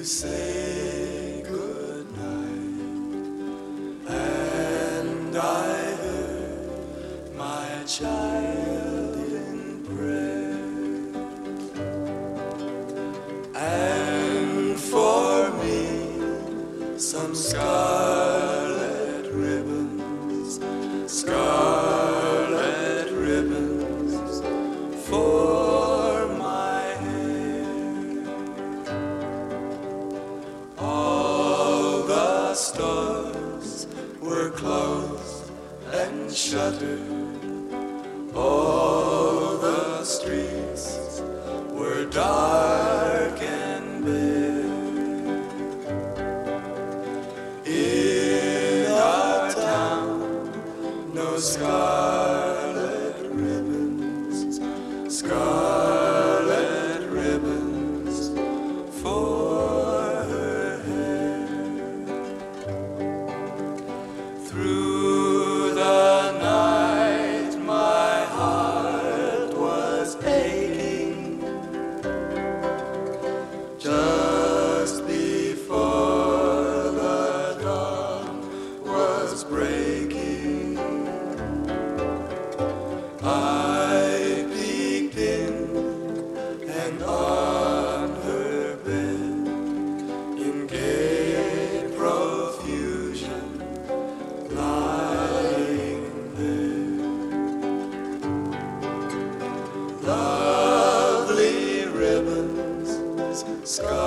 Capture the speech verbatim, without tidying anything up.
say goodnight, and I heard my child in prayer, and for me some scarlet ribbons, scarlet ribbons for my hair. All the stores were closed and shuttered, all the streets were dark and bare. In our town, no scarlet ribbons, scarlet ribbons for her hair. Through the night my heart was aching, just before the dawn was breaking. I peeked in, and on her bed, in gay profusion, lying there, lovely ribbons, scarlet